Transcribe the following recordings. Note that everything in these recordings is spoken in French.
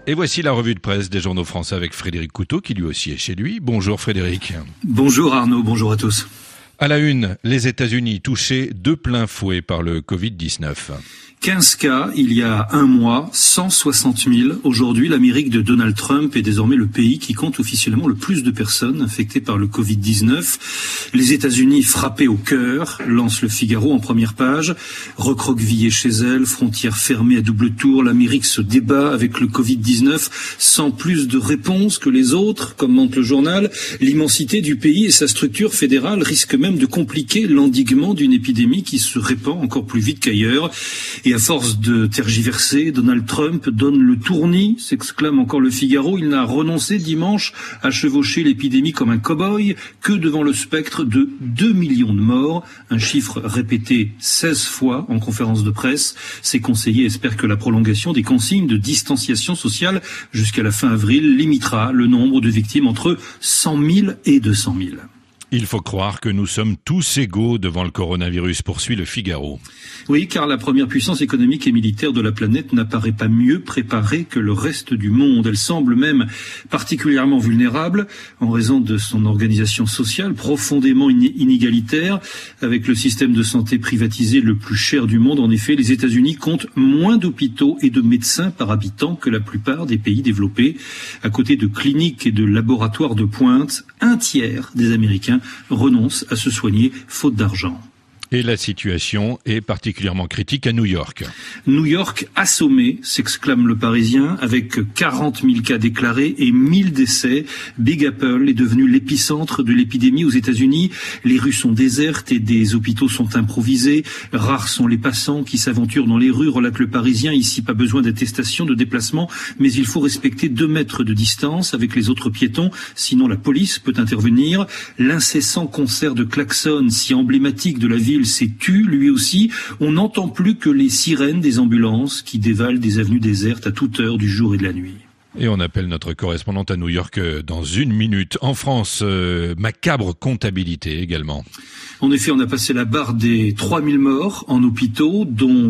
Et voici la revue de presse des journaux français avec Frédéric Couteau, qui lui aussi est chez lui. Bonjour Frédéric. Bonjour Arnaud, bonjour à tous. À la une, les États-Unis touchés de plein fouet par le Covid-19. 15 cas il y a un mois, 160 000. Aujourd'hui, l'Amérique de Donald Trump est désormais le pays qui compte officiellement le plus de personnes infectées par le Covid-19. Les États-Unis frappés au cœur, lance le Figaro en première page. Recroquevillée chez elle, frontières fermées à double tour, l'Amérique se débat avec le Covid-19 sans plus de réponses que les autres, commente le journal. L'immensité du pays et sa structure fédérale risquent même de compliquer l'endiguement d'une épidémie qui se répand encore plus vite qu'ailleurs. Et à force de tergiverser, Donald Trump donne le tournis, s'exclame encore le Figaro. Il n'a renoncé dimanche à chevaucher l'épidémie comme un cow-boy que devant le spectre de 2 millions de morts, un chiffre répété 16 fois en conférence de presse. Ses conseillers espèrent que la prolongation des consignes de distanciation sociale jusqu'à la fin avril limitera le nombre de victimes entre 100 000 et 200 000. Il faut croire que nous sommes tous égaux devant le coronavirus, poursuit le Figaro. Oui, car la première puissance économique et militaire de la planète n'apparaît pas mieux préparée que le reste du monde. Elle semble même particulièrement vulnérable en raison de son organisation sociale profondément inégalitaire, avec le système de santé privatisé le plus cher du monde. En effet, les États-Unis comptent moins d'hôpitaux et de médecins par habitant que la plupart des pays développés. À côté de cliniques et de laboratoires de pointe, un tiers des Américains renoncent à se soigner faute d'argent. Et la situation est particulièrement critique à New York. New York assommé, s'exclame le Parisien, avec 40 000 cas déclarés et 1000 décès. Big Apple est devenu l'épicentre de l'épidémie aux États-Unis. Les rues sont désertes et des hôpitaux sont improvisés. Rares sont les passants qui s'aventurent dans les rues, relate le Parisien. Ici, pas besoin d'attestation de déplacement, mais il faut respecter 2 mètres de distance avec les autres piétons, sinon la police peut intervenir. L'incessant concert de klaxons, si emblématique de la ville, s'est tu, lui aussi. On n'entend plus que les sirènes des ambulances qui dévalent des avenues désertes à toute heure du jour et de la nuit. Et on appelle notre correspondante à New York dans 1 minute. En France, macabre comptabilité également. En effet, on a passé la barre des 3000 morts en hôpitaux, dont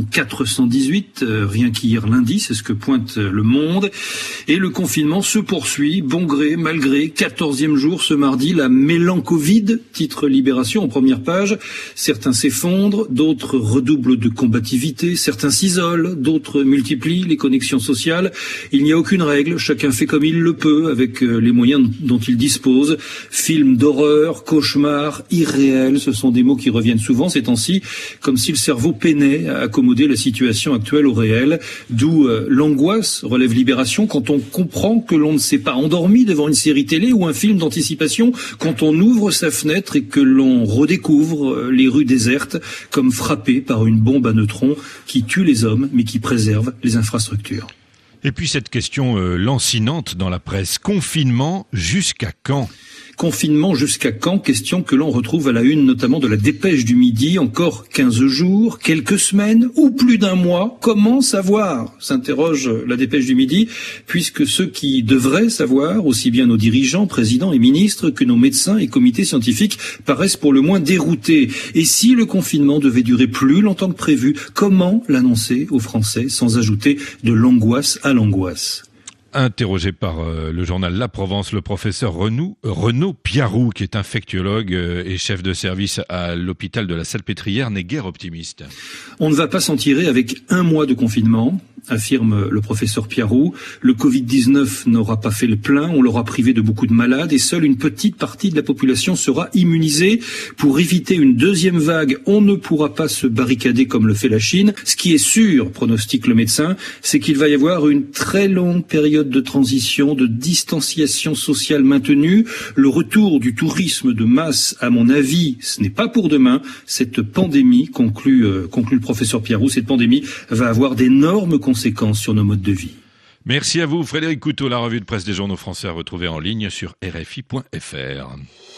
418, rien qu'hier lundi, c'est ce que pointe Le Monde. Et le confinement se poursuit, bon gré, mal gré, 14e jour ce mardi, la mélancovid, titre Libération en première page. Certains s'effondrent, d'autres redoublent de combativité, certains s'isolent, d'autres multiplient les connexions sociales. Il n'y a aucune règle, chacun fait comme il le peut, avec les moyens dont il dispose. Films d'horreur, cauchemars, irréels, ce sont des mots qui reviennent souvent ces temps-ci, comme si le cerveau peinait à accommoder la situation actuelle au réel. D'où l'angoisse, relève Libération, quand on comprend que l'on ne s'est pas endormi devant une série télé ou un film d'anticipation, quand on ouvre sa fenêtre et que l'on redécouvre les rues désertes comme frappées par une bombe à neutrons qui tue les hommes mais qui préserve les infrastructures. Et puis cette question lancinante dans la presse, confinement jusqu'à quand ? Confinement jusqu'à quand? Question que l'on retrouve à la une notamment de la Dépêche du Midi. Encore 15 jours, quelques semaines ou plus d'un mois. Comment savoir? S'interroge la Dépêche du Midi, puisque ceux qui devraient savoir, aussi bien nos dirigeants, présidents et ministres, que nos médecins et comités scientifiques, paraissent pour le moins déroutés. Et si le confinement devait durer plus longtemps que prévu, comment l'annoncer aux Français sans ajouter de l'angoisse à l'angoisse? Interrogé par le journal La Provence, le professeur Renaud Piarou, qui est infectiologue et chef de service à l'hôpital de la Salpêtrière, n'est guère optimiste. On ne va pas s'en tirer avec 1 mois de confinement, affirme le professeur Piarou. Le Covid-19 n'aura pas fait le plein, on l'aura privé de beaucoup de malades et seule une petite partie de la population sera immunisée. Pour éviter une deuxième vague, on ne pourra pas se barricader comme le fait la Chine. Ce qui est sûr, pronostique le médecin, c'est qu'il va y avoir une très longue période de transition, de distanciation sociale maintenue. Le retour du tourisme de masse, à mon avis, ce n'est pas pour demain. Cette pandémie, conclut le professeur Piarou, cette pandémie va avoir d'énormes conséquences sur nos modes de vie. Merci à vous, Frédéric Couteau. La revue de presse des journaux français à retrouver en ligne sur RFI.fr.